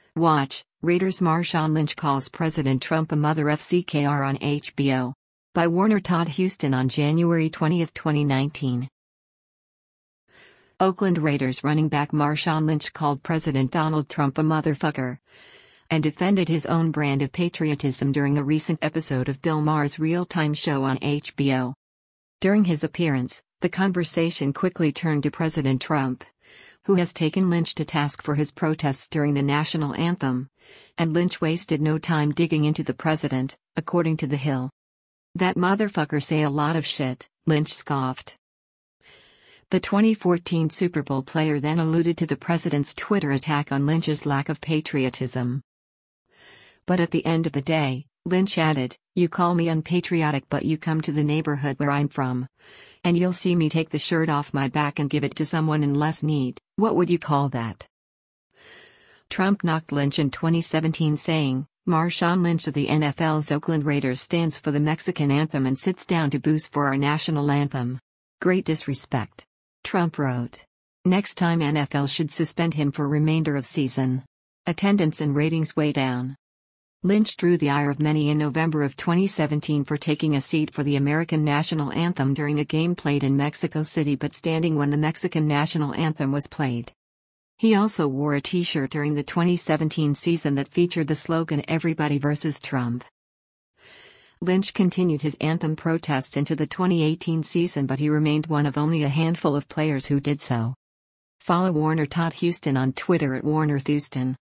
Watch, Raiders Marshawn Lynch calls President Trump a mother FCKR on HBO. By Warner Todd Houston on January 20, 2019. Oakland Raiders running back Marshawn Lynch called President Donald Trump a motherfucker and defended his own brand of patriotism during a recent episode of Bill Maher's real-time show on HBO. During his appearance, the conversation quickly turned to President Trump, who has taken Lynch to task for his protests during the national anthem, and Lynch wasted no time digging into the president, according to The Hill. "That motherfucker say a lot of shit," Lynch scoffed. The 2014 Super Bowl player then alluded to the president's Twitter attack on Lynch's lack of patriotism. But at the end of the day, Lynch added, "You call me unpatriotic, but you come to the neighborhood where I'm from, and you'll see me take the shirt off my back and give it to someone in less need. What would you call that?" Trump knocked Lynch in 2017, saying, "Marshawn Lynch of the NFL's Oakland Raiders stands for the Mexican anthem and sits down to booze for our national anthem. Great disrespect." Trump wrote. Next time NFL should suspend him for remainder of season. Attendance and ratings way down. Lynch drew the ire of many in November of 2017 for taking a seat for the American national anthem during a game played in Mexico City but standing when the Mexican national anthem was played. He also wore a t-shirt during the 2017 season that featured the slogan "Everybody versus Trump." Lynch continued his anthem protest into the 2018 season, but he remained one of only a handful of players who did so. Follow Warner Todd Houston on Twitter at WarnerThouston.